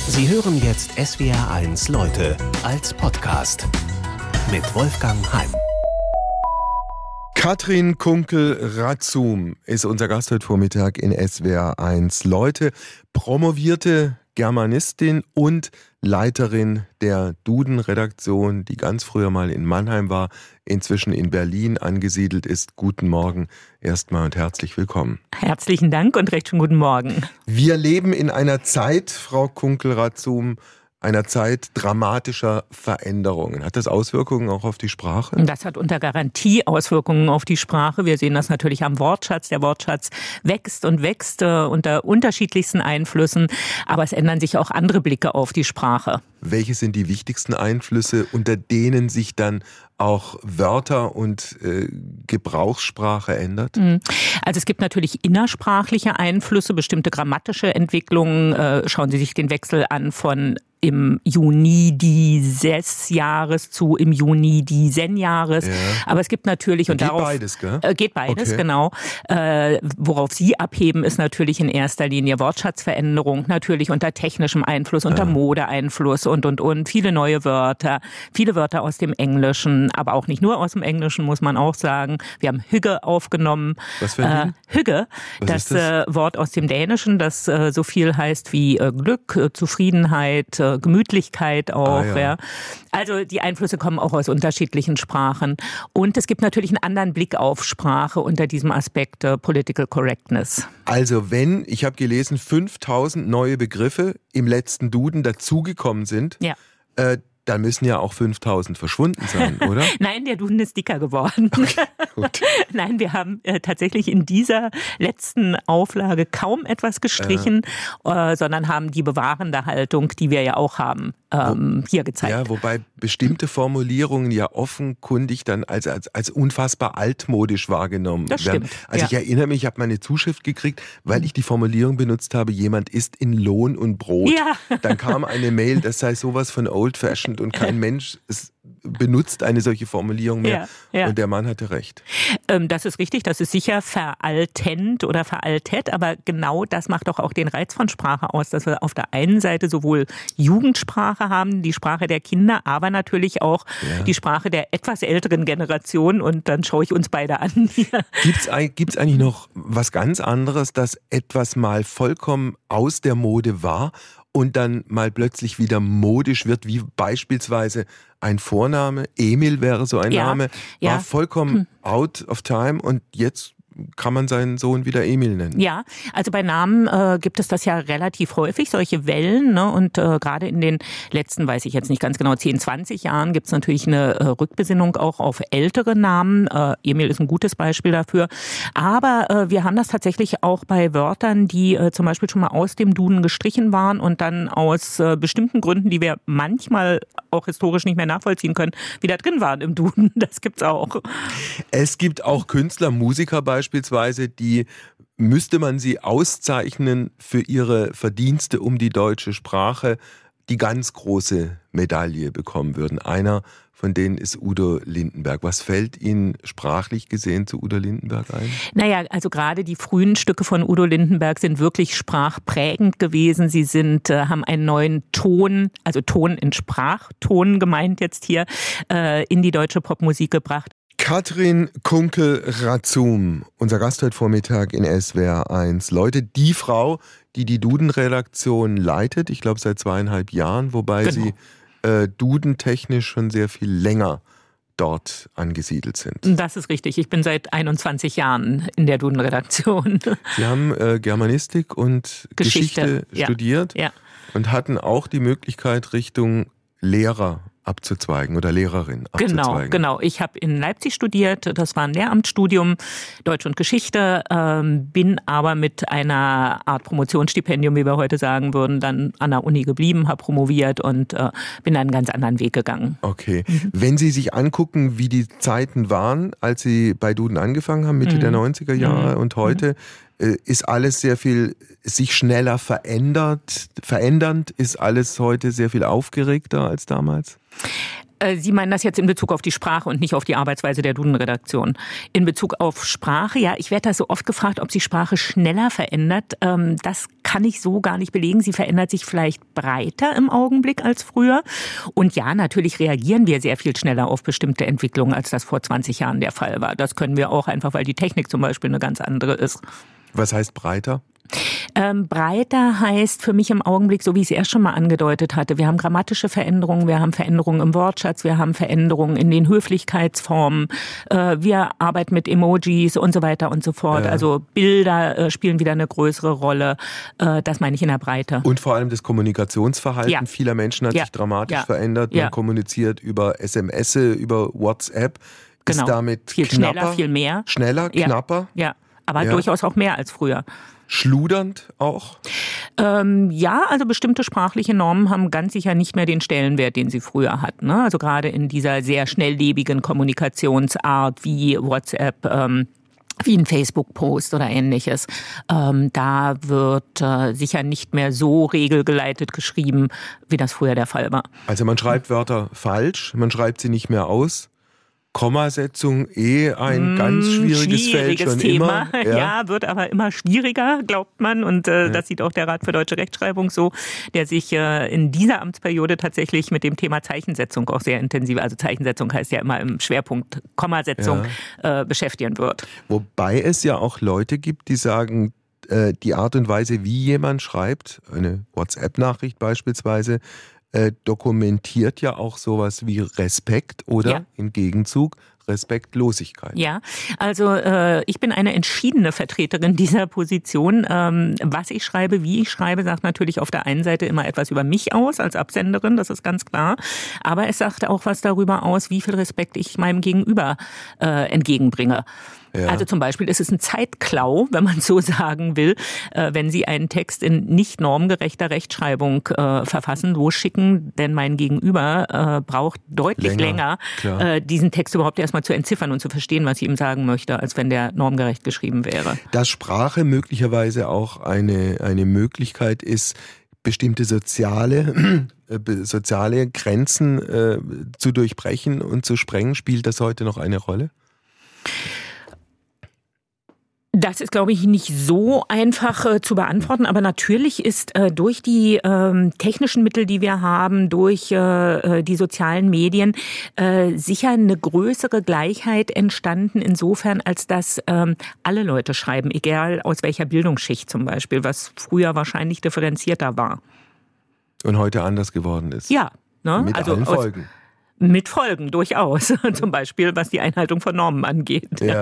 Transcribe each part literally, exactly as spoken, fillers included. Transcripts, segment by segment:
Sie hören jetzt S W R eins Leute als Podcast mit Wolfgang Heim. Katrin Kunkel-Razum ist unser Gast heute Vormittag in S W R eins Leute. Promovierte Germanistin und Leiterin der Duden-Redaktion, die ganz früher mal in Mannheim war, inzwischen in Berlin angesiedelt ist. Guten Morgen erstmal und herzlich willkommen. Herzlichen Dank und recht schönen guten Morgen. Wir leben in einer Zeit, Frau Kunkel-Razum, einer Zeit dramatischer Veränderungen. Hat das Auswirkungen auch auf die Sprache? Das hat unter Garantie Auswirkungen auf die Sprache. Wir sehen das natürlich am Wortschatz. Der Wortschatz wächst und wächst äh, unter unterschiedlichsten Einflüssen. Aber es ändern sich auch andere Blicke auf die Sprache. Welche sind die wichtigsten Einflüsse, unter denen sich dann auch Wörter und äh, Gebrauchssprache ändert? Also es gibt natürlich innersprachliche Einflüsse, bestimmte grammatische Entwicklungen. Äh, schauen Sie sich den Wechsel an von im Juni dieses Jahres zu im Juni diesen Jahres. Ja. Aber es gibt natürlich und geht darauf beides, gell? Äh, geht beides, okay. Genau. Äh, worauf Sie abheben, ist natürlich in erster Linie Wortschatzveränderung, natürlich unter technischem Einfluss, unter ja. Modeeinfluss und und und viele neue Wörter, viele Wörter aus dem Englischen, aber auch nicht nur aus dem Englischen, muss man auch sagen. Wir haben Hygge aufgenommen. Was für ein äh, Hygge, Was das, ist das? Äh, Wort aus dem Dänischen, das äh, so viel heißt wie äh, Glück, äh, Zufriedenheit, äh, Gemütlichkeit auch. Ah, ja. Ja. Also die Einflüsse kommen auch aus unterschiedlichen Sprachen. Und es gibt natürlich einen anderen Blick auf Sprache unter diesem Aspekt äh, Political Correctness. Also wenn, ich habe gelesen, fünftausend neue Begriffe im letzten Duden dazugekommen sind, ja. äh, dann müssen ja auch fünftausend verschwunden sein, oder? Nein, der Duden ist dicker geworden. Okay, gut. Nein, wir haben äh, tatsächlich in dieser letzten Auflage kaum etwas gestrichen, äh. Äh, sondern haben die bewahrende Haltung, die wir ja auch haben, ähm, hier gezeigt. Ja, wobei bestimmte Formulierungen ja offenkundig dann als, als, als unfassbar altmodisch wahrgenommen das werden. Stimmt, also ja. ich erinnere mich, ich habe mal eine Zuschrift gekriegt, weil ich die Formulierung benutzt habe, jemand isst in Lohn und Brot. Ja. Dann kam eine Mail, das sei sowas von old-fashioned und kein Mensch ist, benutzt eine solche Formulierung mehr. Ja, ja. Und der Mann hatte recht. Ähm, das ist richtig, das ist sicher veraltend oder veraltet, aber genau das macht doch auch den Reiz von Sprache aus, dass wir auf der einen Seite sowohl Jugendsprache haben, die Sprache der Kinder, aber natürlich auch ja. die Sprache der etwas älteren Generation und dann schaue ich uns beide an. Gibt's, gibt's eigentlich noch was ganz anderes, dass etwas mal vollkommen aus der Mode war und dann mal plötzlich wieder modisch wird, wie beispielsweise ein Vorname, Emil wäre so ein ja, Name, war ja. vollkommen hm. out of time und jetzt kann man seinen Sohn wieder Emil nennen. Ja, also bei Namen äh, gibt es das ja relativ häufig, solche Wellen, ne? Und äh, gerade in den letzten, weiß ich jetzt nicht ganz genau, zehn, zwanzig Jahren gibt es natürlich eine äh, Rückbesinnung auch auf ältere Namen. Äh, Emil ist ein gutes Beispiel dafür. Aber äh, wir haben das tatsächlich auch bei Wörtern, die äh, zum Beispiel schon mal aus dem Duden gestrichen waren und dann aus äh, bestimmten Gründen, die wir manchmal auch historisch nicht mehr nachvollziehen können, wieder drin waren im Duden. Das gibt's auch. Es gibt auch Künstler, Musiker beispielsweise, Beispielsweise, die müsste man sie auszeichnen für ihre Verdienste um die deutsche Sprache, die ganz große Medaille bekommen würden. Einer von denen ist Udo Lindenberg. Was fällt Ihnen sprachlich gesehen zu Udo Lindenberg ein? Naja, also gerade die frühen Stücke von Udo Lindenberg sind wirklich sprachprägend gewesen. Sie sind, äh, haben einen neuen Ton, also Ton in Sprachton gemeint jetzt hier, äh, in die deutsche Popmusik gebracht. Katrin Kunkel-Razum, unser Gast heute Vormittag in S W R eins. Leute, die Frau, die die Duden-Redaktion leitet, ich glaube seit zweieinhalb Jahren, wobei genau. sie äh, dudentechnisch schon sehr viel länger dort angesiedelt sind. Das ist richtig. Ich bin seit einundzwanzig Jahren in der Duden-Redaktion. Sie haben äh, Germanistik und Geschichte, Geschichte studiert ja. Ja. und hatten auch die Möglichkeit, Richtung Lehrer abzuzweigen oder Lehrerin abzuzweigen. Genau, genau. Ich habe in Leipzig studiert, das war ein Lehramtsstudium, Deutsch und Geschichte, ähm, bin aber mit einer Art Promotionsstipendium, wie wir heute sagen würden, dann an der Uni geblieben, habe promoviert und äh, bin dann einen ganz anderen Weg gegangen. Okay. Mhm. Wenn Sie sich angucken, wie die Zeiten waren, als Sie bei Duden angefangen haben, Mitte mhm. der neunziger Jahre mhm. und heute, äh, ist alles sehr viel sich schneller verändert, verändernd? Ist alles heute sehr viel aufgeregter als damals? Sie meinen das jetzt in Bezug auf die Sprache und nicht auf die Arbeitsweise der Duden-Redaktion. In Bezug auf Sprache, ja, ich werde da so oft gefragt, ob sich Sprache schneller verändert. Das kann ich so gar nicht belegen. Sie verändert sich vielleicht breiter im Augenblick als früher. Und ja, natürlich reagieren wir sehr viel schneller auf bestimmte Entwicklungen, als das vor zwanzig Jahren der Fall war. Das können wir auch einfach, weil die Technik zum Beispiel eine ganz andere ist. Was heißt breiter? Ähm, breiter heißt für mich im Augenblick, so wie ich es erst schon mal angedeutet hatte, wir haben grammatische Veränderungen, wir haben Veränderungen im Wortschatz, wir haben Veränderungen in den Höflichkeitsformen, äh, wir arbeiten mit Emojis und so weiter und so fort. Ja. Also Bilder äh, spielen wieder eine größere Rolle. Äh, das meine ich in der Breite. Und vor allem das Kommunikationsverhalten ja. vieler Menschen hat ja. sich dramatisch ja. verändert. Man ja. kommuniziert über S M S, über WhatsApp. Genau. Ist damit viel knapper, schneller, viel mehr. Schneller, knapper. Ja, ja. aber ja. durchaus auch mehr als früher. Schludernd auch? Ähm, ja, also bestimmte sprachliche Normen haben ganz sicher nicht mehr den Stellenwert, den sie früher hatten. Ne? Also gerade in dieser sehr schnelllebigen Kommunikationsart wie WhatsApp, ähm, wie ein Facebook-Post oder ähnliches. Ähm, da wird äh, sicher nicht mehr so regelgeleitet geschrieben, wie das früher der Fall war. Also man schreibt Wörter falsch, man schreibt sie nicht mehr aus. Kommasetzung eh ein mmh, ganz schwieriges, schwieriges Feld schon Thema. Immer. Ja. ja, wird aber immer schwieriger, glaubt man. Und äh, ja. das sieht auch der Rat für deutsche Rechtschreibung so, der sich äh, in dieser Amtsperiode tatsächlich mit dem Thema Zeichensetzung auch sehr intensiv, also Zeichensetzung heißt ja immer im Schwerpunkt Kommasetzung, ja. äh, beschäftigen wird. Wobei es ja auch Leute gibt, die sagen, äh, die Art und Weise, wie jemand schreibt, eine WhatsApp-Nachricht beispielsweise, Äh, dokumentiert ja auch sowas wie Respekt oder ja. im Gegenzug Respektlosigkeit. Ja, also äh, ich bin eine entschiedene Vertreterin dieser Position. Ähm, was ich schreibe, wie ich schreibe, sagt natürlich auf der einen Seite immer etwas über mich aus als Absenderin, das ist ganz klar. Aber es sagt auch was darüber aus, wie viel Respekt ich meinem Gegenüber äh, entgegenbringe. Ja. Also zum Beispiel ist es ein Zeitklau, wenn man so sagen will, äh, wenn Sie einen Text in nicht normgerechter Rechtschreibung äh, verfassen, losschicken, denn mein Gegenüber äh, braucht deutlich länger, länger äh, diesen Text überhaupt erstmal zu entziffern und zu verstehen, was ich ihm sagen möchte, als wenn der normgerecht geschrieben wäre. Dass Sprache möglicherweise auch eine, eine Möglichkeit ist, bestimmte soziale, äh, soziale Grenzen äh, zu durchbrechen und zu sprengen, spielt das heute noch eine Rolle? Das ist, glaube ich, nicht so einfach äh, zu beantworten, aber natürlich ist äh, durch die ähm, technischen Mittel, die wir haben, durch äh, die sozialen Medien äh, sicher eine größere Gleichheit entstanden, insofern, als dass ähm, alle Leute schreiben, egal aus welcher Bildungsschicht zum Beispiel, was früher wahrscheinlich differenzierter war. Und heute anders geworden ist. Ja. Ne? Mit also allen Folgen. Aus, Mit Folgen, durchaus. Zum Beispiel, was die Einhaltung von Normen angeht. Ja.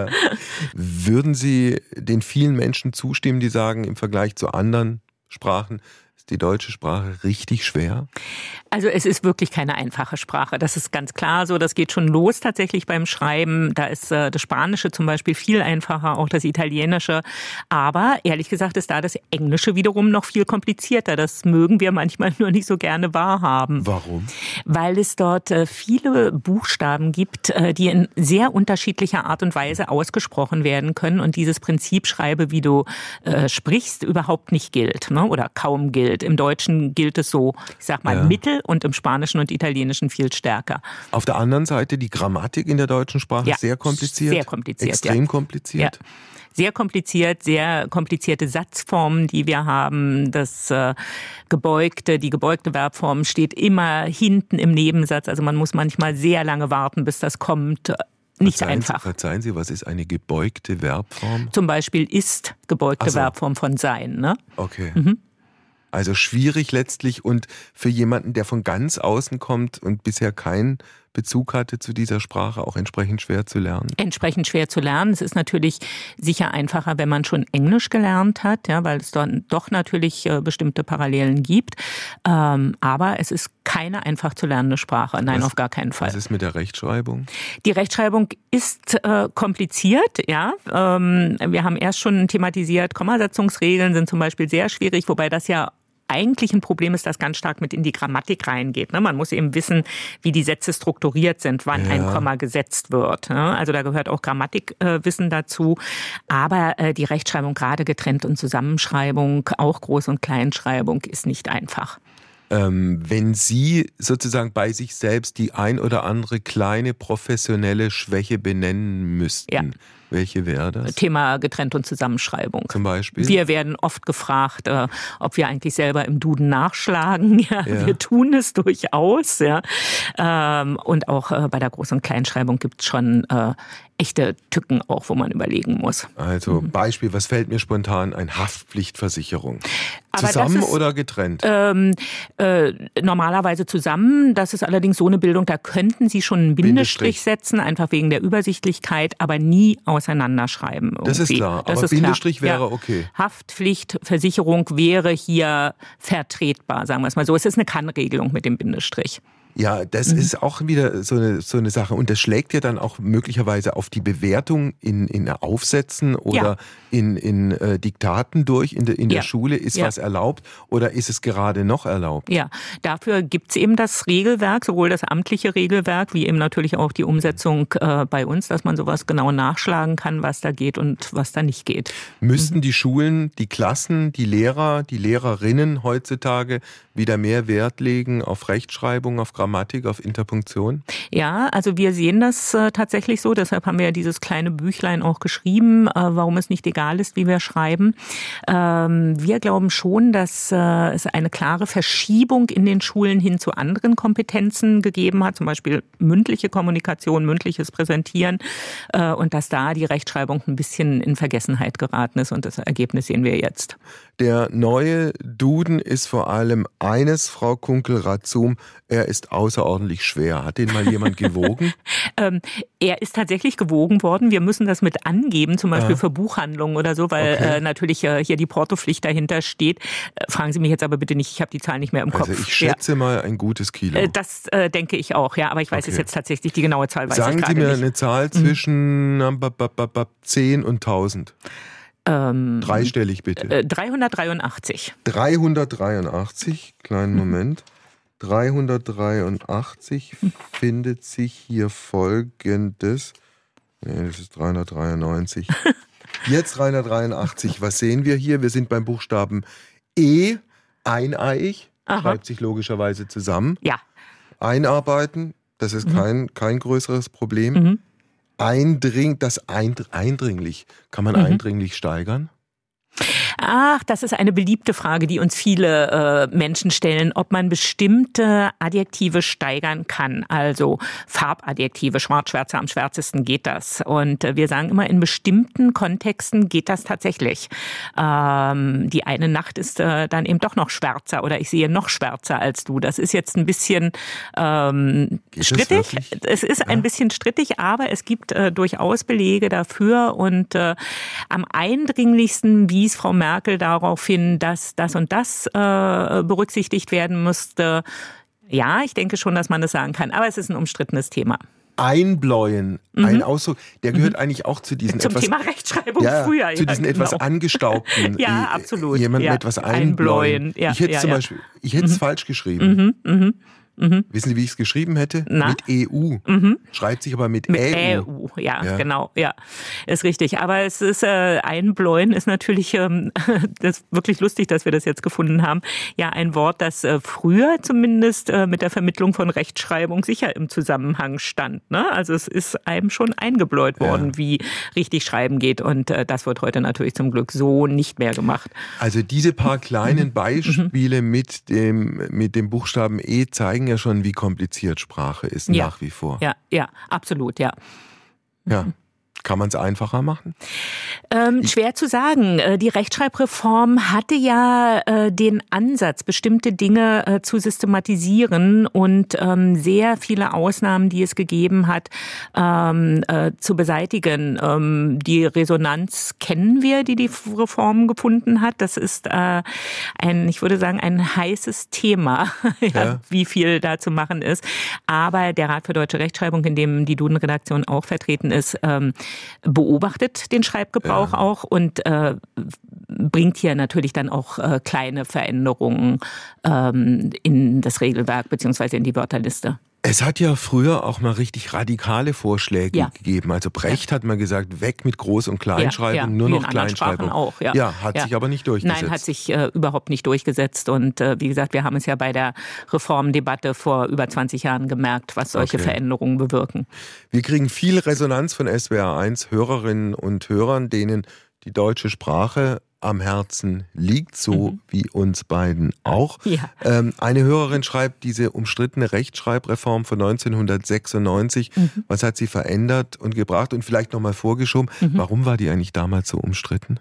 Würden Sie den vielen Menschen zustimmen, die sagen, im Vergleich zu anderen Sprachen ist die deutsche Sprache richtig schwer? Also es ist wirklich keine einfache Sprache. Das ist ganz klar so. Das geht schon los tatsächlich beim Schreiben. Da ist äh, das Spanische zum Beispiel viel einfacher, auch das Italienische. Aber ehrlich gesagt ist da das Englische wiederum noch viel komplizierter. Das mögen wir manchmal nur nicht so gerne wahrhaben. Warum? Weil es dort äh, viele Buchstaben gibt, äh, die in sehr unterschiedlicher Art und Weise ausgesprochen werden können. Und dieses Prinzip, schreibe wie du äh, sprichst, überhaupt nicht gilt, ne? Oder kaum gilt. Im Deutschen gilt es so, ich sag mal, ja. mittel. Und im Spanischen und Italienischen viel stärker. Auf der anderen Seite die Grammatik in der deutschen Sprache ja, sehr kompliziert. Sehr kompliziert. Extrem ja. kompliziert. Ja. Sehr kompliziert, sehr komplizierte Satzformen, die wir haben. Das äh, gebeugte, die gebeugte Verbform steht immer hinten im Nebensatz. Also man muss manchmal sehr lange warten, bis das kommt. Nicht verzeihen einfach. Sie, verzeihen Sie, was ist eine gebeugte Verbform? Zum Beispiel ist gebeugte so. Verbform von sein. Ne? Okay. Mhm. Also schwierig letztlich und für jemanden, der von ganz außen kommt und bisher keinen Bezug hatte zu dieser Sprache, auch entsprechend schwer zu lernen. Entsprechend schwer zu lernen. Es ist natürlich sicher einfacher, wenn man schon Englisch gelernt hat, ja, weil es dann doch natürlich äh, bestimmte Parallelen gibt. Ähm, aber es ist keine einfach zu lernende Sprache. Nein, was, auf gar keinen Fall. Was ist mit der Rechtschreibung? Die Rechtschreibung ist äh, kompliziert, ja. Ähm, wir haben erst schon thematisiert, Kommasetzungsregeln sind zum Beispiel sehr schwierig, wobei das ja eigentlich ein Problem ist, das ganz stark mit in die Grammatik reingeht. Man muss eben wissen, wie die Sätze strukturiert sind, wann ja. ein Komma gesetzt wird. Also da gehört auch Grammatikwissen dazu. Aber die Rechtschreibung, gerade Getrennt- und Zusammenschreibung, auch Groß- und Kleinschreibung, ist nicht einfach. Ähm, wenn Sie sozusagen bei sich selbst die ein oder andere kleine professionelle Schwäche benennen müssten, ja. welche wäre das? Thema Getrennt- und Zusammenschreibung. Zum Beispiel? Wir werden oft gefragt, äh, ob wir eigentlich selber im Duden nachschlagen. Ja, ja. Wir tun es durchaus. Ja. Ähm, und auch äh, bei der Groß- und Kleinschreibung gibt es schon äh, echte Tücken auch, wo man überlegen muss. Also Beispiel, was fällt mir spontan ein? Haftpflichtversicherung. Aber zusammen ist, oder getrennt? Ähm, äh, normalerweise zusammen. Das ist allerdings so eine Bildung, da könnten Sie schon einen Bindestrich, Bindestrich setzen, einfach wegen der Übersichtlichkeit, aber nie auseinanderschreiben. Irgendwie. Das ist klar, das aber ist Bindestrich klar. wäre ja. okay. Haftpflichtversicherung wäre hier vertretbar, sagen wir es mal so. Es ist eine Kann-Regelung mit dem Bindestrich. Ja, das mhm. ist auch wieder so eine, so eine Sache. Und das schlägt ja dann auch möglicherweise auf die Bewertung in, in Aufsätzen oder ja. in, in äh, Diktaten durch in, de, in der ja. Schule. Ist ja. was erlaubt oder ist es gerade noch erlaubt? Ja, dafür gibt's eben das Regelwerk, sowohl das amtliche Regelwerk wie eben natürlich auch die Umsetzung äh, bei uns, dass man sowas genau nachschlagen kann, was da geht und was da nicht geht. Müssten mhm. die Schulen, die Klassen, die Lehrer, die Lehrerinnen heutzutage wieder mehr Wert legen auf Rechtschreibung, auf Grammatik, auf Interpunktion? Ja, also wir sehen das äh, tatsächlich so. Deshalb haben wir ja dieses kleine Büchlein auch geschrieben, äh, warum es nicht egal ist, wie wir schreiben. Ähm, wir glauben schon, dass äh, es eine klare Verschiebung in den Schulen hin zu anderen Kompetenzen gegeben hat, zum Beispiel mündliche Kommunikation, mündliches Präsentieren äh, und dass da die Rechtschreibung ein bisschen in Vergessenheit geraten ist und das Ergebnis sehen wir jetzt. Der neue Duden ist vor allem eines, Frau Kunkel-Ratzum, er ist außerordentlich schwer. Hat den mal jemand gewogen? ähm, er ist tatsächlich gewogen worden. Wir müssen das mit angeben, zum Beispiel ja. für Buchhandlungen oder so, weil okay. äh, natürlich äh, hier die Portopflicht dahinter steht. Äh, fragen Sie mich jetzt aber bitte nicht, ich habe die Zahl nicht mehr im also Kopf. Also ich schätze ja. mal ein gutes Kilo. Äh, das äh, denke ich auch, ja, aber ich weiß okay. es jetzt tatsächlich, die genaue Zahl weiß Sagen ich gerade Sie mir nicht. eine Zahl zwischen mhm. zehn und tausend. Ähm, Dreistellig bitte. Äh, dreihundertdreiundachtzig. dreihundertdreiundachtzig, kleinen mhm. Moment. dreihundertdreiundachtzig hm. findet sich hier folgendes. Nee, das ist dreihundertdreiundneunzig. Jetzt dreihundertdreiundachtzig. Was sehen wir hier? Wir sind beim Buchstaben E, eineiig. Aha. Schreibt sich logischerweise zusammen. Ja. Einarbeiten, das ist mhm. kein, kein größeres Problem. Mhm. Eindring, das Eind, eindringlich. Kann man mhm. eindringlich steigern? Ach, das ist eine beliebte Frage, die uns viele äh, Menschen stellen, ob man bestimmte Adjektive steigern kann. Also Farbadjektive, schwarz, schwärzer, am schwärzesten geht das. Und äh, wir sagen immer, in bestimmten Kontexten geht das tatsächlich. Ähm, die eine Nacht ist äh, dann eben doch noch schwärzer oder ich sehe noch schwärzer als du. Das ist jetzt ein bisschen ähm, strittig. Es ist ja. ein bisschen strittig, aber es gibt äh, durchaus Belege dafür. Und äh, am eindringlichsten, wie Frau Merkel darauf hin, dass das und das äh, berücksichtigt werden müsste. Ja, ich denke schon, dass man das sagen kann. Aber es ist ein umstrittenes Thema. Einbläuen, mhm. ein Ausdruck, der gehört mhm. eigentlich auch zu diesen Zum etwas... Thema Rechtschreibung ja, früher. Zu diesen ja, genau. etwas angestaubten. Ja, absolut. Jemanden ja. etwas einbläuen. einbläuen. Ja, ich hätte ja, zum ja. Beispiel, ich hätte es mhm. falsch geschrieben. Mhm, mhm. Mhm. Wissen Sie, wie ich es geschrieben hätte? Na? Mit E U. Mhm. Schreibt sich aber mit, mit Ä U. Ä U. Ja, ja, genau. Ja, ist richtig. Aber es ist äh, Einbläuen ist natürlich ähm, das ist wirklich lustig, dass wir das jetzt gefunden haben. Ja, ein Wort, das äh, früher zumindest äh, mit der Vermittlung von Rechtschreibung sicher im Zusammenhang stand. Ne? Also es ist einem schon eingebläut worden, ja. wie richtig schreiben geht. Und äh, das wird heute natürlich zum Glück so nicht mehr gemacht. Also diese paar kleinen Beispiele mit dem mit dem Buchstaben E zeigen ja schon, wie kompliziert Sprache ist ja. nach wie vor. Ja, ja, absolut, ja. Ja. Kann man es einfacher machen? Ähm, schwer zu sagen. Die Rechtschreibreform hatte ja äh, den Ansatz, bestimmte Dinge äh, zu systematisieren und ähm, sehr viele Ausnahmen, die es gegeben hat, ähm, äh, zu beseitigen. Ähm, die Resonanz kennen wir, die die Reform gefunden hat. Das ist äh, ein, ich würde sagen, ein heißes Thema, ja, ja. wie viel da zu machen ist. Aber der Rat für deutsche Rechtschreibung, in dem die Duden-Redaktion auch vertreten ist, ähm, beobachtet den Schreibgebrauch ja. auch und äh, bringt hier natürlich dann auch äh, kleine Veränderungen ähm, in das Regelwerk beziehungsweise in die Wörterliste. Es hat ja früher auch mal richtig radikale Vorschläge ja. gegeben. Also Brecht ja. hat mal gesagt, weg mit Groß- und Kleinschreibung, ja, ja. nur noch Kleinschreibung. Auch, ja. ja, hat ja. sich aber nicht durchgesetzt. Nein, hat sich äh, überhaupt nicht durchgesetzt. Und äh, wie gesagt, wir haben es ja bei der Reformdebatte vor über zwanzig Jahren gemerkt, was solche okay. Veränderungen bewirken. Wir kriegen viel Resonanz von S W R eins Hörerinnen und Hörern, denen die deutsche Sprache am Herzen liegt, so mhm. wie uns beiden auch. Ja. Ähm, eine Hörerin schreibt, diese umstrittene Rechtschreibreform von neunzehnhundertsechsundneunzig, mhm. was hat sie verändert und gebracht? Und vielleicht nochmal vorgeschoben, mhm. warum war die eigentlich damals so umstritten?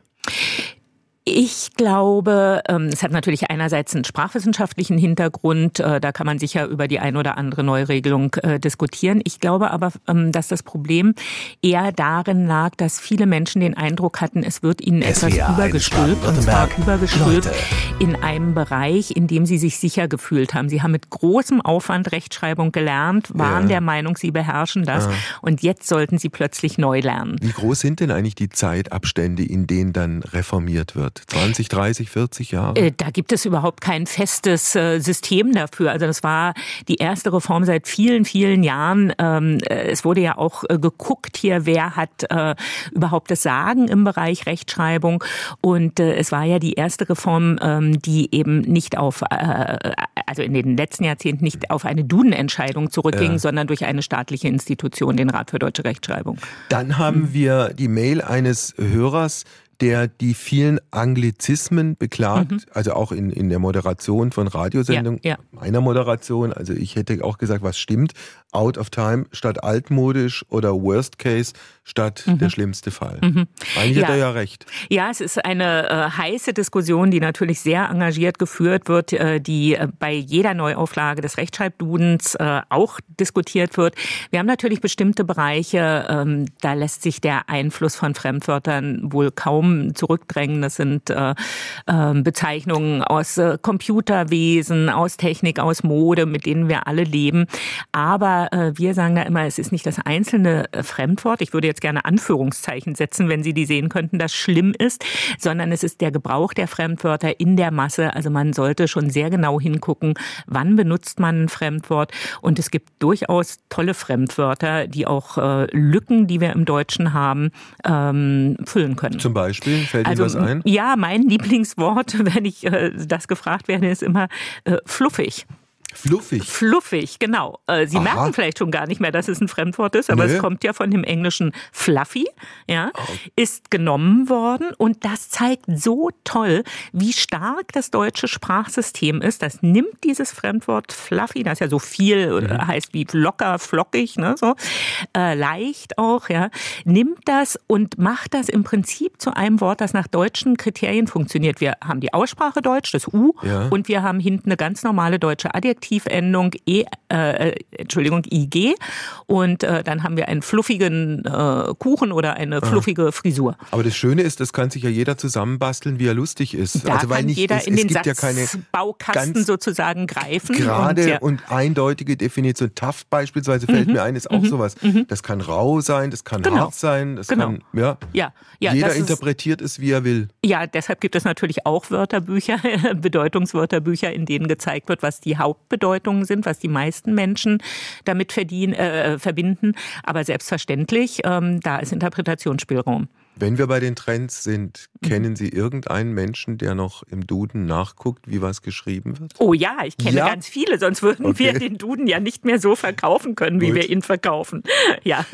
Ich glaube, es hat natürlich einerseits einen sprachwissenschaftlichen Hintergrund, da kann man sicher über die ein oder andere Neuregelung diskutieren. Ich glaube aber, dass das Problem eher darin lag, dass viele Menschen den Eindruck hatten, es wird ihnen etwas übergestülpt, und zwar übergestülpt in einem Bereich, in dem sie sich sicher gefühlt haben. Sie haben mit großem Aufwand Rechtschreibung gelernt, waren ja. der Meinung, sie beherrschen das, ah. und jetzt sollten sie plötzlich neu lernen. Wie groß sind denn eigentlich die Zeitabstände, in denen dann reformiert wird? zwanzig, dreißig, vierzig Jahre? Da gibt es überhaupt kein festes System dafür. Also das war die erste Reform seit vielen, vielen Jahren. Es wurde ja auch geguckt hier, wer hat überhaupt das Sagen im Bereich Rechtschreibung. Und es war ja die erste Reform, die eben nicht auf, also in den letzten Jahrzehnten nicht auf eine Duden-Entscheidung zurückging, ja. sondern durch eine staatliche Institution, den Rat für deutsche Rechtschreibung. Dann haben mhm. wir die Mail eines Hörers, der die vielen Anglizismen beklagt, mhm. also auch in, in der Moderation von Radiosendungen, ja, ja. meiner Moderation, also ich hätte auch gesagt, was stimmt, out of time statt altmodisch oder worst case statt mhm. der schlimmste Fall. Mhm. Eigentlich ja. hat er ja recht. Ja, es ist eine äh, heiße Diskussion, die natürlich sehr engagiert geführt wird, äh, die äh, bei jeder Neuauflage des Rechtschreibdudens äh, auch diskutiert wird. Wir haben natürlich bestimmte Bereiche, ähm, da lässt sich der Einfluss von Fremdwörtern wohl kaum zurückdrängen. Das sind äh, äh, Bezeichnungen aus äh, Computerwesen, aus Technik, aus Mode, mit denen wir alle leben. Aber äh, wir sagen da immer, es ist nicht das einzelne äh, Fremdwort. Ich würde jetzt gerne Anführungszeichen setzen, wenn Sie die sehen könnten, das schlimm ist, sondern es ist der Gebrauch der Fremdwörter in der Masse. Also man sollte schon sehr genau hingucken, wann benutzt man ein Fremdwort. Und es gibt durchaus tolle Fremdwörter, die auch äh, Lücken, die wir im Deutschen haben, ähm, füllen können. Zum Beispiel? Fällt also, Ihnen was ein? Ja, mein Lieblingswort, wenn ich äh, das gefragt werde, ist immer äh, fluffig. Fluffig? Fluffig, genau. Sie Aha. merken vielleicht schon gar nicht mehr, dass es ein Fremdwort ist, aber Nö. es kommt ja von dem englischen fluffy, ja, oh. ist genommen worden, und das zeigt so toll, wie stark das deutsche Sprachsystem ist. Das nimmt dieses Fremdwort fluffy, das ja so viel mhm. heißt wie locker, flockig, ne, so äh, leicht auch, ja, nimmt das und macht das im Prinzip zu einem Wort, das nach deutschen Kriterien funktioniert. Wir haben die Aussprache Deutsch, das U, ja. und wir haben hinten eine ganz normale deutsche Adjektivendung, E, äh, Entschuldigung, I G, und äh, dann haben wir einen fluffigen äh, Kuchen oder eine fluffige Aha. Frisur. Aber das Schöne ist, das kann sich ja jeder zusammenbasteln, wie er lustig ist. Da also, weil kann nicht, jeder es, in es den gibt Satzbaukasten ja sozusagen greifen. Gerade und, ja. und eindeutige Definition. Tough beispielsweise fällt mhm. mir ein, ist auch mhm. sowas. Mhm. Das kann rau sein, das kann genau. hart sein, das genau. kann, ja. Ja. Ja, jeder ist, interpretiert es, wie er will. Ja, deshalb gibt es natürlich auch Wörterbücher, Bedeutungswörterbücher, in denen gezeigt wird, was die Hauptbedeutungen sind, was die meisten Menschen damit verdienen, äh, verbinden. Aber selbstverständlich, ähm, da ist Interpretationsspielraum. Wenn wir bei den Trends sind, kennen Sie irgendeinen Menschen, der noch im Duden nachguckt, wie was geschrieben wird? Oh ja, ich kenne ja? ganz viele, sonst würden okay. wir den Duden ja nicht mehr so verkaufen können, wie Gut. wir ihn verkaufen. Ja.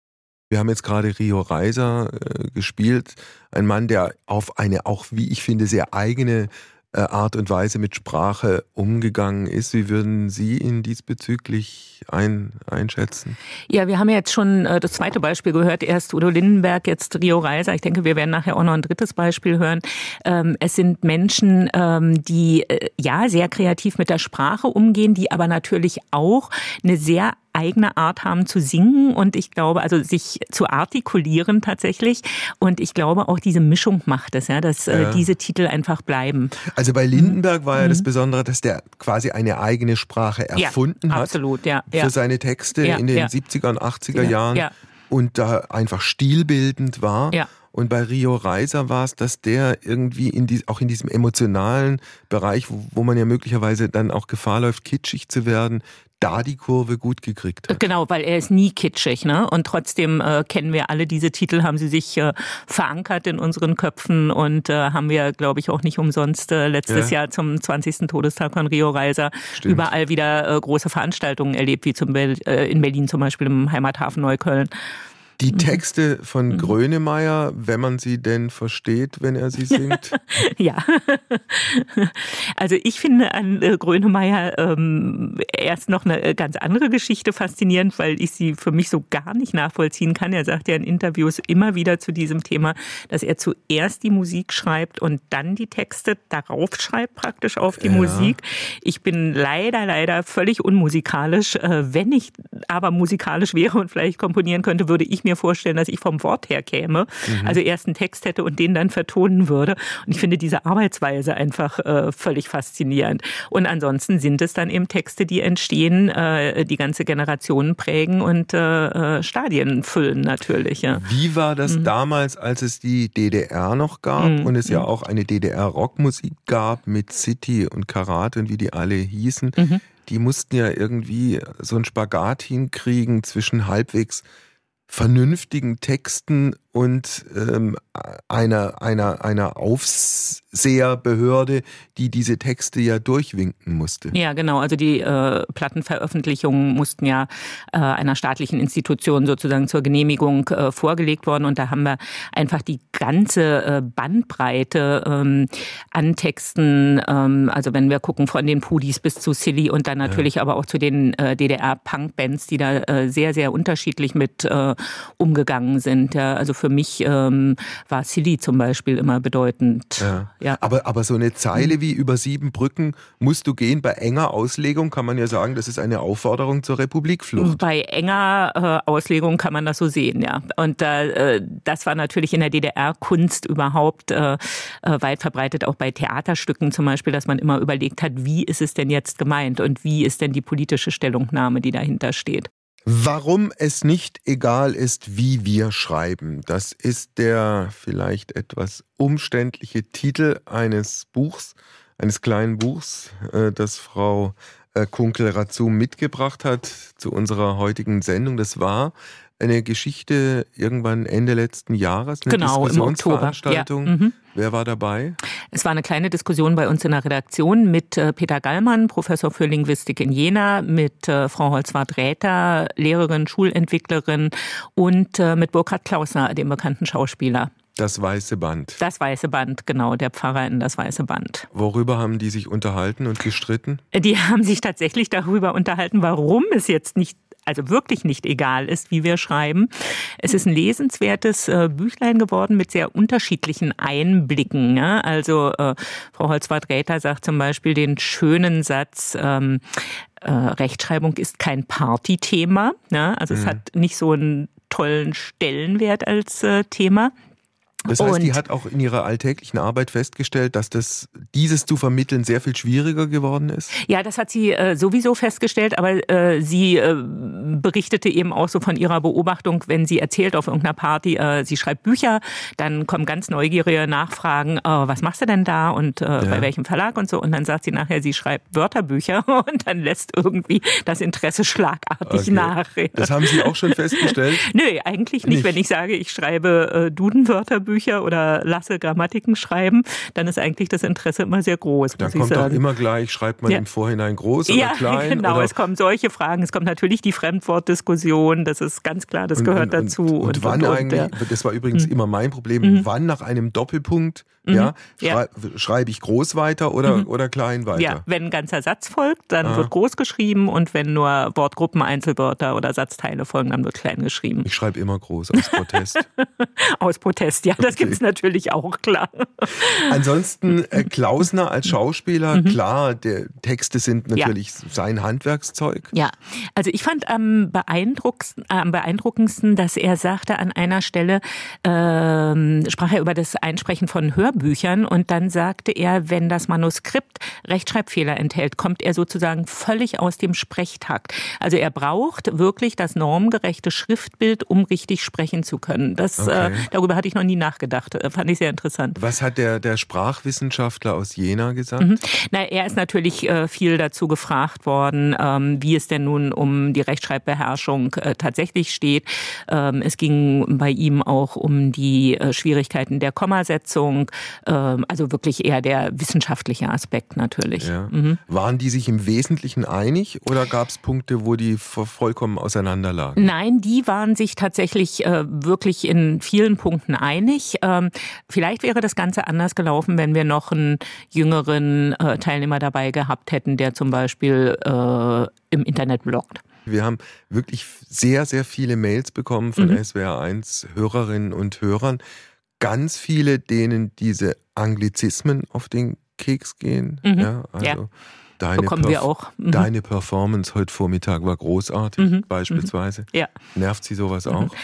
Wir haben jetzt gerade Rio Reiser äh, gespielt, ein Mann, der auf eine auch, wie ich finde, sehr eigene äh, Art und Weise mit Sprache umgegangen ist. Wie würden Sie ihn diesbezüglich ein, einschätzen? Ja, wir haben jetzt schon äh, das zweite Beispiel gehört. Erst Udo Lindenberg, jetzt Rio Reiser. Ich denke, wir werden nachher auch noch ein drittes Beispiel hören. Ähm, es sind Menschen, ähm, die äh, ja sehr kreativ mit der Sprache umgehen, die aber natürlich auch eine sehr eigene Art haben zu singen, und ich glaube, also sich zu artikulieren tatsächlich, und ich glaube auch diese Mischung macht es, ja, dass äh, ja. diese Titel einfach bleiben. Also bei Lindenberg war ja mhm. das Besondere, dass der quasi eine eigene Sprache erfunden ja, hat absolut, ja, für ja. seine Texte ja, in den ja. siebziger und achtziger ja, Jahren ja. und da einfach stilbildend war. Ja. Und bei Rio Reiser war es, dass der irgendwie in die, auch in diesem emotionalen Bereich, wo, wo man ja möglicherweise dann auch Gefahr läuft, kitschig zu werden, da die Kurve gut gekriegt hat. Genau, weil er ist nie kitschig, ne? Und trotzdem äh, kennen wir alle diese Titel, haben sie sich äh, verankert in unseren Köpfen und äh, haben wir, glaube ich, auch nicht umsonst äh, letztes ja. Jahr zum zwanzigsten Todestag von Rio Reiser Stimmt. überall wieder äh, große Veranstaltungen erlebt, wie zum Be- äh, in Berlin zum Beispiel im Heimathafen Neukölln. Die Texte von mhm. Grönemeyer, wenn man sie denn versteht, wenn er sie singt? Ja, also ich finde an äh, Grönemeyer ähm, erst noch eine ganz andere Geschichte faszinierend, weil ich sie für mich so gar nicht nachvollziehen kann. Er sagt ja in Interviews immer wieder zu diesem Thema, dass er zuerst die Musik schreibt und dann die Texte darauf schreibt, praktisch auf die ja. Musik. Ich bin leider, leider völlig unmusikalisch. Äh, wenn ich aber musikalisch wäre und vielleicht komponieren könnte, würde ich mir vorstellen, dass ich vom Wort her käme, mhm. also erst einen Text hätte und den dann vertonen würde. Und ich finde diese Arbeitsweise einfach äh, völlig faszinierend. Und ansonsten sind es dann eben Texte, die entstehen, äh, die ganze Generationen prägen und äh, Stadien füllen natürlich. Ja. Wie war das mhm. damals, als es die D D R noch gab mhm. und es ja auch eine D D R-Rockmusik gab mit City und Karat und wie die alle hießen? Mhm. Die mussten ja irgendwie so einen Spagat hinkriegen zwischen halbwegs vernünftigen Texten und ähm, einer, einer, einer Aufseherbehörde, die diese Texte ja durchwinken musste. Ja, genau. Also die äh, Plattenveröffentlichungen mussten ja äh, einer staatlichen Institution sozusagen zur Genehmigung äh, vorgelegt worden. Und da haben wir einfach die ganze äh, Bandbreite ähm, an Texten. Ähm, also wenn wir gucken von den Pudis bis zu Silly und dann natürlich ja. aber auch zu den äh, D D R-Punk-Bands, die da äh, sehr, sehr unterschiedlich mit äh, umgegangen sind. Ja, also für mich ähm, war Silly zum Beispiel immer bedeutend. Ja. Ja. Aber, aber so eine Zeile wie über sieben Brücken musst du gehen, bei enger Auslegung kann man ja sagen, das ist eine Aufforderung zur Republikflucht. Bei enger äh, Auslegung kann man das so sehen, ja. Und äh, das war natürlich in der D D R Kunst überhaupt äh, weit verbreitet, auch bei Theaterstücken zum Beispiel, dass man immer überlegt hat, wie ist es denn jetzt gemeint und wie ist denn die politische Stellungnahme, die dahinter steht. Warum es nicht egal ist, wie wir schreiben, das ist der vielleicht etwas umständliche Titel eines Buchs, eines kleinen Buchs, das Frau Kunkel-Razum mitgebracht hat zu unserer heutigen Sendung. Das war eine Geschichte irgendwann Ende letzten Jahres, eine genau, Diskussionsveranstaltung. Im Oktober. Ja. Mhm. Wer war dabei? Es war eine kleine Diskussion bei uns in der Redaktion mit Peter Gallmann, Professor für Linguistik in Jena, mit Frau Holzwart-Räther, Lehrerin, Schulentwicklerin und mit Burkhard Klausner, dem bekannten Schauspieler. Das Weiße Band. Das Weiße Band, genau, der Pfarrer in das Weiße Band. Worüber haben die sich unterhalten und gestritten? Die haben sich tatsächlich darüber unterhalten, warum es jetzt nicht also wirklich nicht egal ist, wie wir schreiben. Es ist ein lesenswertes äh, Büchlein geworden mit sehr unterschiedlichen Einblicken. Ne? Also äh, Frau Holzwart-Räther sagt zum Beispiel den schönen Satz, ähm, äh, Rechtschreibung ist kein Partythema. Ne? Also mhm. es hat nicht so einen tollen Stellenwert als äh, Thema. Das heißt, und die hat auch in ihrer alltäglichen Arbeit festgestellt, dass das, dieses zu vermitteln sehr viel schwieriger geworden ist? Ja, das hat sie äh, sowieso festgestellt, aber äh, sie äh, berichtete eben auch so von ihrer Beobachtung, wenn sie erzählt auf irgendeiner Party, äh, sie schreibt Bücher, dann kommen ganz neugierige Nachfragen, äh, was machst du denn da und äh, ja. bei welchem Verlag und so, und dann sagt sie nachher, sie schreibt Wörterbücher und dann lässt irgendwie das Interesse schlagartig okay. nach. Das haben Sie auch schon festgestellt? Nö, eigentlich nicht. nicht. Wenn ich sage, ich schreibe äh, Duden-Wörterbücher oder lasse Grammatiken schreiben, dann ist eigentlich das Interesse immer sehr groß. Dann muss kommt ich sagen. Doch immer gleich, schreibt man ja. im Vorhinein groß oder ja, klein? Ja, genau. Oder? Es kommen solche Fragen. Es kommt natürlich die Fremdwortdiskussion. Das ist ganz klar, das und, gehört und, dazu. Und, und, und wann und, eigentlich, ja. das war übrigens mhm. immer mein Problem, mhm. wann nach einem Doppelpunkt mhm. ja, schrei, ja. schreibe ich groß weiter oder, mhm. oder klein weiter? Ja, wenn ein ganzer Satz folgt, dann ah. wird groß geschrieben und wenn nur Wortgruppen, Einzelwörter oder Satzteile folgen, dann wird klein geschrieben. Ich schreibe immer groß, aus Protest. Aus Protest, ja, das okay. gibt es natürlich auch, klar. Ansonsten äh, Klausner als Schauspieler, mhm. klar, der, Texte sind natürlich ja. sein Handwerkszeug. Ja, also ich fand am beeindruckendsten, äh, am beeindruckendsten, dass er sagte an einer Stelle, ähm, sprach er über das Einsprechen von Hörbüchern. Lehrbüchern und dann sagte er, wenn das Manuskript Rechtschreibfehler enthält, kommt er sozusagen völlig aus dem Sprechtakt. Also er braucht wirklich das normgerechte Schriftbild, um richtig sprechen zu können. Das, okay. äh, darüber hatte ich noch nie nachgedacht. Fand ich sehr interessant. Was hat der, der Sprachwissenschaftler aus Jena gesagt? Mhm. Na, er ist natürlich äh, viel dazu gefragt worden, ähm, wie es denn nun um die Rechtschreibbeherrschung äh, tatsächlich steht. Ähm, es ging bei ihm auch um die äh, Schwierigkeiten der Kommasetzung, ähm, also wirklich eher der wissenschaftliche Aspekt natürlich. Ja. Mhm. Waren die sich im Wesentlichen einig oder gab es Punkte, wo die vollkommen auseinanderlagen? Nein, die waren sich tatsächlich äh, wirklich in vielen Punkten einig. Ähm, vielleicht wäre das Ganze anders gelaufen, wenn wir noch einen jüngeren äh, Teilnehmer dabei gehabt hätten, der zum Beispiel äh, im Internet bloggt. Wir haben wirklich sehr, sehr viele Mails bekommen von mhm. S W R eins Hörerinnen und Hörern. Ganz viele, denen diese Anglizismen auf den Keks gehen. Mhm. Ja, also ja. Deine, bekommen Perf- wir auch. Mhm. deine Performance heute Vormittag war großartig, mhm. beispielsweise. Mhm. Ja. Nervt Sie sowas mhm. auch?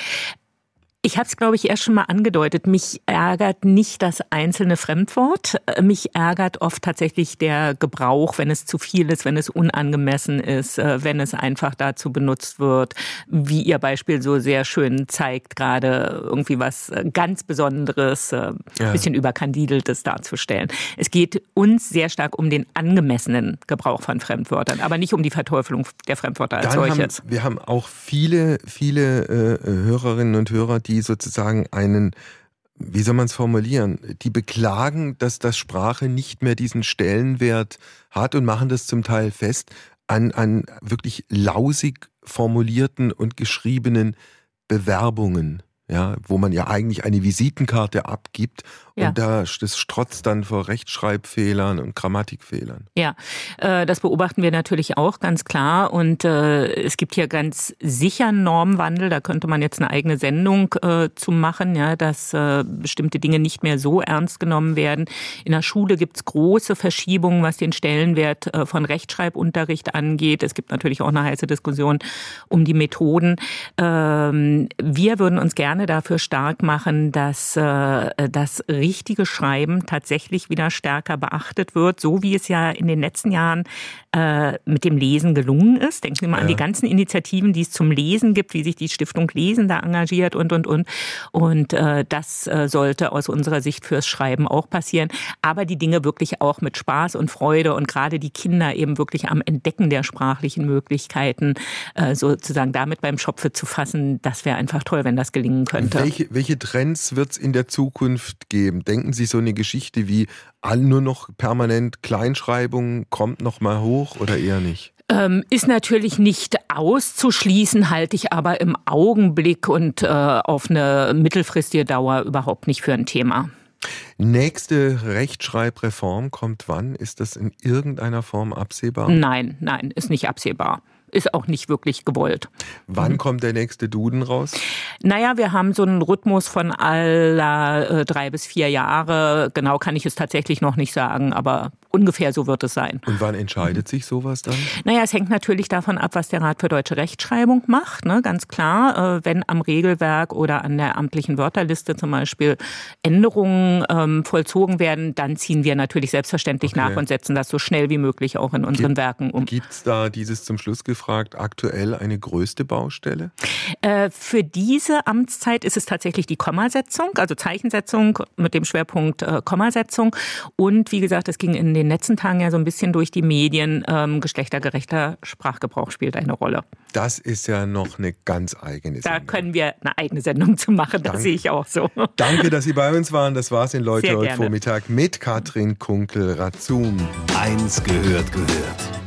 Ich habe es, glaube ich, erst schon mal angedeutet. Mich ärgert nicht das einzelne Fremdwort. Mich ärgert oft tatsächlich der Gebrauch, wenn es zu viel ist, wenn es unangemessen ist, wenn es einfach dazu benutzt wird, wie Ihr Beispiel so sehr schön zeigt, gerade irgendwie was ganz Besonderes, ja. ein bisschen Überkandideltes darzustellen. Es geht uns sehr stark um den angemessenen Gebrauch von Fremdwörtern, aber nicht um die Verteufelung der Fremdwörter als Dann solches. Haben, wir haben auch viele, viele äh, Hörerinnen und Hörer, die die sozusagen einen, wie soll man es formulieren, die beklagen, dass das Sprache nicht mehr diesen Stellenwert hat und machen das zum Teil fest an, an wirklich lausig formulierten und geschriebenen Bewerbungen. Ja, wo man ja eigentlich eine Visitenkarte abgibt ja. und da, das strotzt dann vor Rechtschreibfehlern und Grammatikfehlern. Ja, äh, das beobachten wir natürlich auch ganz klar und äh, es gibt hier ganz sicher einen Normwandel, da könnte man jetzt eine eigene Sendung äh, zu machen, ja, dass äh, bestimmte Dinge nicht mehr so ernst genommen werden. In der Schule gibt es große Verschiebungen, was den Stellenwert äh, von Rechtschreibunterricht angeht. Es gibt natürlich auch eine heiße Diskussion um die Methoden. Ähm, wir würden uns gerne dafür stark machen, dass äh, das richtige Schreiben tatsächlich wieder stärker beachtet wird, so wie es ja in den letzten Jahren äh, mit dem Lesen gelungen ist. Denken Sie mal ja. an die ganzen Initiativen, die es zum Lesen gibt, wie sich die Stiftung Lesen da engagiert und, und, und. Und äh, das äh, sollte aus unserer Sicht fürs Schreiben auch passieren. Aber die Dinge wirklich auch mit Spaß und Freude und gerade die Kinder eben wirklich am Entdecken der sprachlichen Möglichkeiten äh, sozusagen damit beim Schopfe zu fassen, das wäre einfach toll, wenn das gelingen könnte. Welche, welche Trends wird es in der Zukunft geben? Denken Sie, so eine Geschichte wie nur noch permanent Kleinschreibung kommt noch mal hoch oder eher nicht? Ähm, ist natürlich nicht auszuschließen, halte ich aber im Augenblick und äh, auf eine mittelfristige Dauer überhaupt nicht für ein Thema. Nächste Rechtschreibreform kommt wann? Ist das in irgendeiner Form absehbar? Nein, nein, ist nicht absehbar. Ist auch nicht wirklich gewollt. Wann mhm. kommt der nächste Duden raus? Naja, wir haben so einen Rhythmus von aller äh, drei bis vier Jahre. Genau kann ich es tatsächlich noch nicht sagen, aber ungefähr so wird es sein. Und wann entscheidet mhm. sich sowas dann? Naja, es hängt natürlich davon ab, was der Rat für deutsche Rechtschreibung macht. Ne? Ganz klar, äh, wenn am Regelwerk oder an der amtlichen Wörterliste zum Beispiel Änderungen ähm, vollzogen werden, dann ziehen wir natürlich selbstverständlich okay. nach und setzen das so schnell wie möglich auch in unseren Gibt, Werken um. Gibt es da dieses zum Schluss gefragt, aktuell eine größte Baustelle? Äh, für diese Amtszeit ist es tatsächlich die Kommasetzung, also Zeichensetzung mit dem Schwerpunkt äh, Kommasetzung. Und wie gesagt, es ging in den letzten Tagen ja so ein bisschen durch die Medien. Ähm, geschlechtergerechter Sprachgebrauch spielt eine Rolle. Das ist ja noch eine ganz eigene Sendung. Da können wir eine eigene Sendung zu machen, das Dank, sehe ich auch so. Danke, dass Sie bei uns waren. Das war's in Leute heute Vormittag mit Katrin Kunkel-Ratzum. Eins gehört gehört.